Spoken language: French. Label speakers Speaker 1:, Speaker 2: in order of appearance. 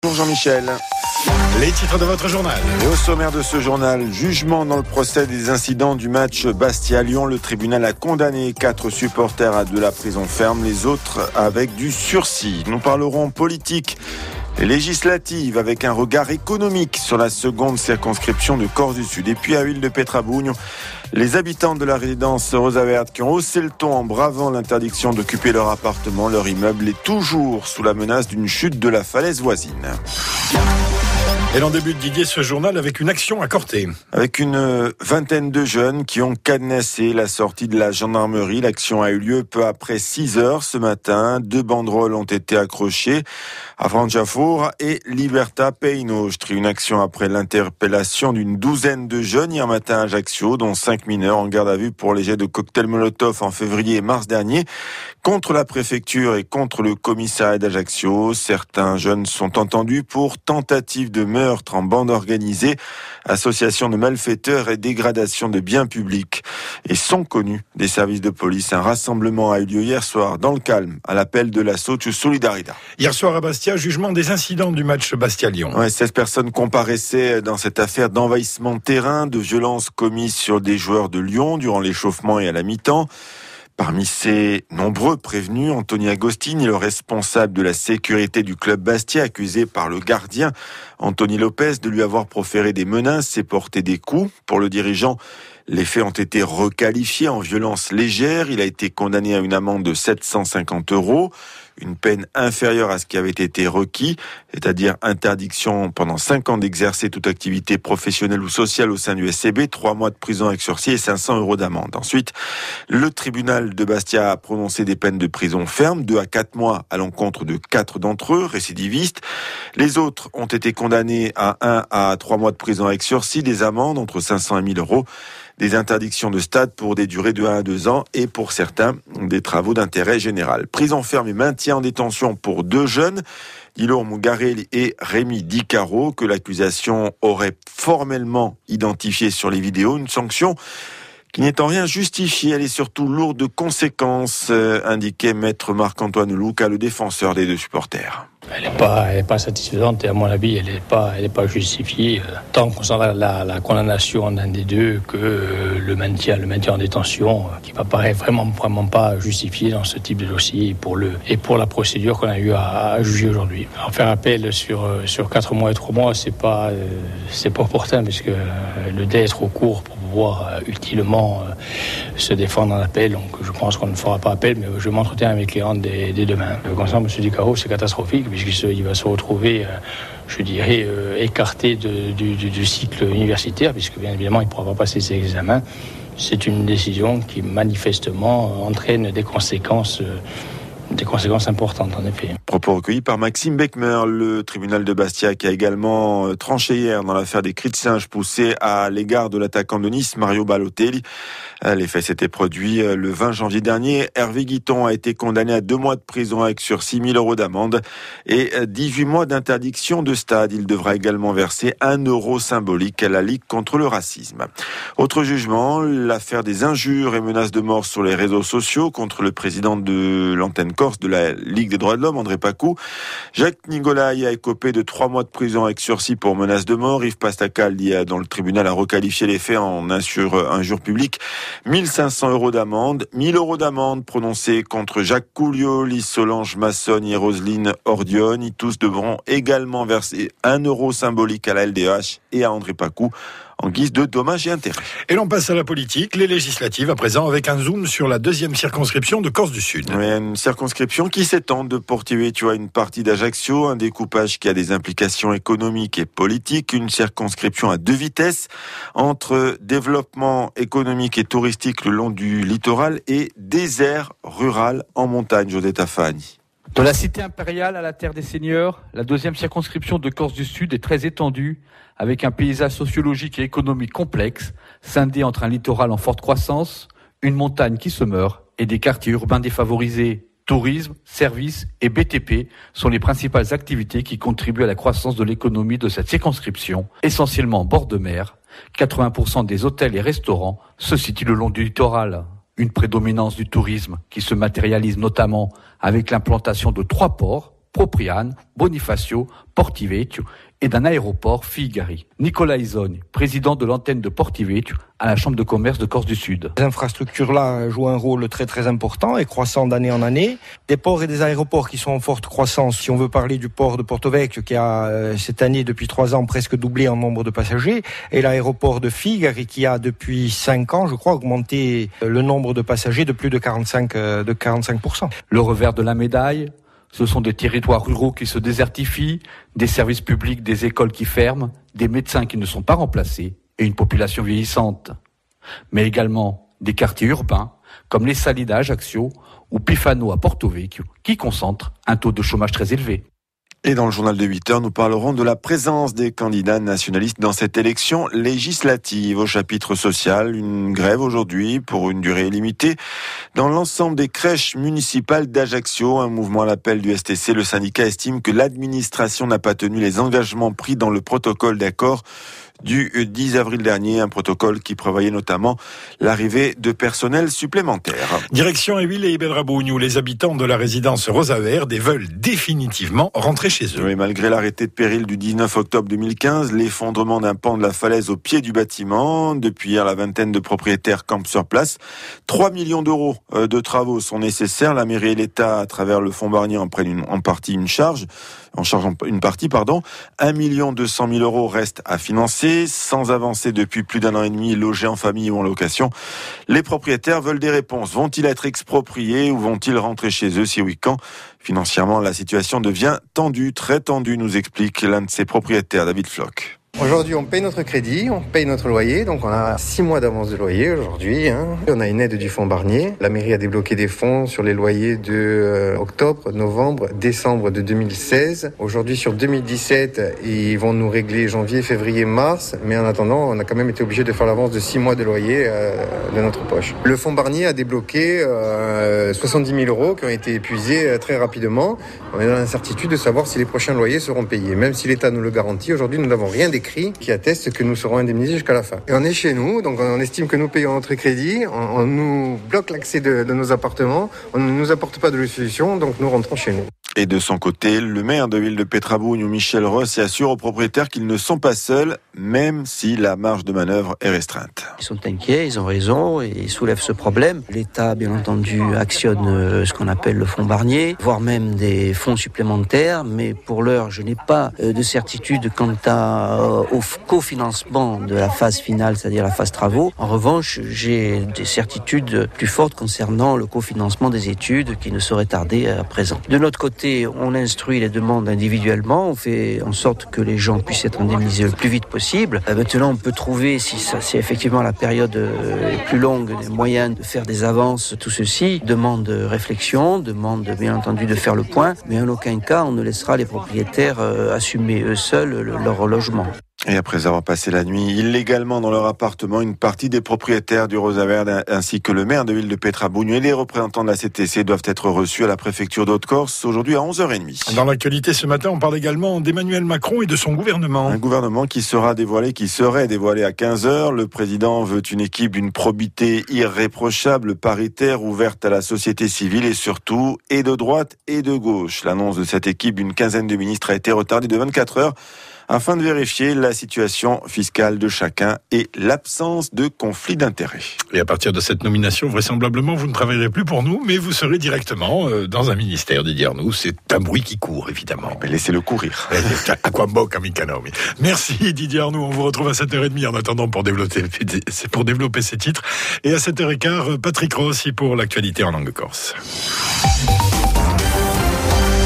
Speaker 1: Bonjour Jean-Michel.
Speaker 2: Les titres de votre journal.
Speaker 1: Et au sommaire de ce journal, jugement dans le procès des incidents du match Bastia-Lyon. Le tribunal a condamné 4 supporters à de la prison ferme, les autres avec du sursis. Nous parlerons politique et législative avec un regard économique sur la seconde circonscription de Corse du Sud. Et puis à Huile de Petrabugno, les habitants de la résidence Rosa Verde qui ont haussé le ton en bravant l'interdiction d'occuper leur appartement, leur immeuble est toujours sous la menace d'une chute de la falaise voisine.
Speaker 2: Et l'on débute, Didier, ce journal avec une action à Corté.
Speaker 1: Avec une vingtaine de jeunes qui ont cadenassé la sortie de la gendarmerie. L'action a eu lieu peu après 6 heures ce matin. 2 banderoles ont été accrochées à Franciafour et Libertà Peinostri. Une action après l'interpellation d'une douzaine de jeunes hier matin à Ajaccio, dont 5 mineurs en garde à vue pour les jets de cocktails Molotov en février et mars dernier contre la préfecture et contre le commissariat d'Ajaccio. Certains jeunes sont entendus pour tentative de meurtre en bande organisée, association de malfaiteurs et dégradation de biens publics, et sont connus des services de police. Un rassemblement a eu lieu hier soir dans le calme à l'appel de la Socio Solidaridad.
Speaker 2: Hier soir à Bastia, jugement des incidents du match Bastia-Lyon.
Speaker 1: 16 personnes comparaissaient dans cette affaire d'envahissement de terrain, de violences commises sur des joueurs de Lyon durant l'échauffement et à la mi-temps. Parmi ces nombreux prévenus, Anthony Agostini, le responsable de la sécurité du club Bastia, accusé par le gardien Anthony Lopez de lui avoir proféré des menaces et porté des coups. Pour le dirigeant, les faits ont été requalifiés en violence légère. Il a été condamné à une amende de 750 €, une peine inférieure à ce qui avait été requis, c'est-à-dire interdiction pendant 5 ans d'exercer toute activité professionnelle ou sociale au sein du SCB, 3 mois de prison avec sursis et 500 € d'amende. Ensuite, le tribunal de Bastia a prononcé des peines de prison ferme, 2 à 4 mois à l'encontre de 4 d'entre eux, récidivistes. Les autres ont été condamnés à 1 à 3 mois de prison avec sursis, des amendes entre 500 et 1000 €, des interdictions de stade pour des durées de 1 à 2 ans et pour certains, des travaux d'intérêt général. Prison ferme et maintien en détention pour 2 jeunes, Dilo Mugarelli et Rémi Di Caro, que l'accusation aurait formellement identifié sur les vidéos. Une sanction qui n'est en rien justifiée, elle est surtout lourde de conséquences, indiquait maître Marc-Antoine Luca, le défenseur des 2 supporters.
Speaker 3: Elle n'est pas satisfaisante et à mon avis elle n'est pas justifiée tant concernant la condamnation d'un des deux que le maintien en détention qui m'apparaît vraiment pas justifié dans ce type de dossier et pour la procédure qu'on a eu à juger aujourd'hui. En faire appel sur 4 mois et 3 mois c'est pas opportun parce que le délai est trop court pour pouvoir utilement se défendre en appel, donc je pense qu'on ne fera pas appel, mais je m'entretiens avec les rentes dès demain. Concernant M. Di Caro, c'est catastrophique puisqu'il va se retrouver, écarté du cycle universitaire, puisque bien évidemment il ne pourra pas passer ses examens. C'est une décision qui manifestement entraîne des conséquences importantes en effet.
Speaker 1: Propos recueillis par Maxime Beckmer. Le tribunal de Bastia qui a également tranché hier dans l'affaire des cris de singe poussés à l'égard de l'attaquant de Nice, Mario Balotelli. Les faits s'étaient produits le 20 janvier dernier. Hervé Guiton a été condamné à 2 mois de prison avec sursis, 1000 € d'amende et 18 mois d'interdiction de stade. Il devra également verser 1 € symbolique à la Ligue contre le racisme. Autre jugement, l'affaire des injures et menaces de mort sur les réseaux sociaux contre le président de l'antenne Corse de la Ligue des droits de l'homme, André Pacou. Jacques Nicolai a écopé de 3 mois de prison avec sursis pour menaces de mort. Yves Pastacal, dont le tribunal a requalifié les faits en injure publique. 1500 € d'amende, 1000 € d'amende prononcée contre Jacques Couliot, Lise Solange Masson et Roselyne Ordione. Tous devront également verser 1 € symbolique à la LDH et à André Pacou en guise de dommages et intérêts.
Speaker 2: Et l'on passe à la politique, les législatives à présent, avec un zoom sur la 2e circonscription de Corse du Sud.
Speaker 1: Oui, une circonscription qui s'étend de Porto-Vecchio à une partie d'Ajaccio, un découpage qui a des implications économiques et politiques, une circonscription à 2 vitesses, entre développement économique et touristique le long du littoral et désert rural en montagne, Josetta Fani.
Speaker 4: De la cité impériale à la terre des seigneurs, la 2e circonscription de Corse du Sud est très étendue, avec un paysage sociologique et économique complexe, scindé entre un littoral en forte croissance, une montagne qui se meurt et des quartiers urbains défavorisés. Tourisme, services et BTP sont les principales activités qui contribuent à la croissance de l'économie de cette circonscription, essentiellement bord de mer. 80% des hôtels et restaurants se situent le long du littoral. Une prédominance du tourisme qui se matérialise notamment avec l'implantation de 3 ports, Propriane, Bonifacio, Portivecchio et d'un aéroport Figari. Nicolas Isoni, président de l'antenne de Portivecchio à la Chambre de commerce de Corse du Sud.
Speaker 5: Ces infrastructures-là jouent un rôle très très important et croissant d'année en année. Des ports et des aéroports qui sont en forte croissance. Si on veut parler du port de Porto-Vecchio qui a cette année, depuis 3 ans, presque doublé en nombre de passagers, et l'aéroport de Figari qui a depuis 5 ans, je crois, augmenté le nombre de passagers de plus de 45%.
Speaker 4: Le revers de la médaille, ce sont des territoires ruraux qui se désertifient, des services publics, des écoles qui ferment, des médecins qui ne sont pas remplacés et une population vieillissante. Mais également des quartiers urbains comme les Salines à Ajaccio ou Pifano à Porto-Vecchio qui concentrent un taux de chômage très élevé.
Speaker 1: Et dans le journal de 8 heures, nous parlerons de la présence des candidats nationalistes dans cette élection législative. Au chapitre social, une grève aujourd'hui pour une durée limitée dans l'ensemble des crèches municipales d'Ajaccio. Un mouvement à l'appel du STC. Le syndicat estime que l'administration n'a pas tenu les engagements pris dans le protocole d'accord du 10 avril dernier, un protocole qui prévoyait notamment l'arrivée de personnel supplémentaire.
Speaker 2: Direction Éville et Belrabougnou, les habitants de la résidence Rosa Verde veulent définitivement rentrer chez eux.
Speaker 1: Oui, malgré l'arrêté de péril du 19 octobre 2015, l'effondrement d'un pan de la falaise au pied du bâtiment, depuis hier la vingtaine de propriétaires campent sur place. 3 millions d'euros de travaux sont nécessaires. La mairie et l'État, à travers le fonds Barnier, en prennent en charge une partie. 1 200 000 euros restent à financer. Sans avancer depuis plus d'1 an et demi, logés en famille ou en location. Les propriétaires veulent des réponses. Vont-ils être expropriés ou vont-ils rentrer chez eux, si oui, quand? Financièrement, la situation devient tendue, très tendue, nous explique l'un de ses propriétaires, David Floch.
Speaker 6: Aujourd'hui, on paye notre crédit, on paye notre loyer, donc on a 6 mois d'avance de loyer aujourd'hui. On a une aide du fonds Barnier. La mairie a débloqué des fonds sur les loyers de octobre, novembre, décembre de 2016. Aujourd'hui, sur 2017, ils vont nous régler janvier, février, mars. Mais en attendant, on a quand même été obligé de faire l'avance de 6 mois de loyer de notre poche. Le fonds Barnier a débloqué 70 000 euros qui ont été épuisés très rapidement. On est dans l'incertitude de savoir si les prochains loyers seront payés. Même si l'État nous le garantit, aujourd'hui, nous n'avons rien d'écrit qui atteste que nous serons indemnisés jusqu'à la fin. Et on est chez nous, donc on estime que nous payons notre crédit, on nous bloque l'accès de nos appartements, on ne nous apporte pas de solution, donc nous rentrons chez nous.
Speaker 1: Et de son côté, le maire de ville de Pétrabougnou, Michel Ross, assure aux propriétaires qu'ils ne sont pas seuls, même si la marge de manœuvre est restreinte.
Speaker 7: Ils sont inquiets, ils ont raison, et ils soulèvent ce problème. L'État, bien entendu, actionne ce qu'on appelle le fonds Barnier, voire même des fonds supplémentaires, mais pour l'heure, je n'ai pas de certitude quant au cofinancement de la phase finale, c'est-à-dire la phase travaux. En revanche, j'ai des certitudes plus fortes concernant le cofinancement des études qui ne saurait tarder à présent. De notre côté, on instruit les demandes individuellement, on fait en sorte que les gens puissent être indemnisés le plus vite possible. Maintenant, on peut trouver, si c'est effectivement la période plus longue, des moyens de faire des avances. Tout ceci demande réflexion, demande bien entendu de faire le point, mais en aucun cas, on ne laissera les propriétaires assumer eux seuls leur logement.
Speaker 1: Et après avoir passé la nuit illégalement dans leur appartement, une partie des propriétaires du Rosa Verde ainsi que le maire de ville de Pétrabougnou et les représentants de la CTC doivent être reçus à la préfecture d'Haute-Corse aujourd'hui à 11h30.
Speaker 2: Dans l'actualité ce matin, on parle également d'Emmanuel Macron et de son gouvernement.
Speaker 1: Un gouvernement qui serait dévoilé à 15h. Le président veut une équipe d'une probité irréprochable, paritaire, ouverte à la société civile et surtout et de droite et de gauche. L'annonce de cette équipe d'une quinzaine de ministres a été retardée de 24 heures. Afin de vérifier la situation fiscale de chacun et l'absence de conflit d'intérêts.
Speaker 2: Et à partir de cette nomination, vraisemblablement, vous ne travaillerez plus pour nous, mais vous serez directement dans un ministère, Didier Arnoux. C'est un bruit qui court, évidemment.
Speaker 1: Mais laissez-le courir.
Speaker 2: Aquamboc, amicano. Merci Didier Arnoux. On vous retrouve à 7h30 en attendant pour développer ces titres. Et à 7h15, Patrick Rossi pour l'actualité en langue corse.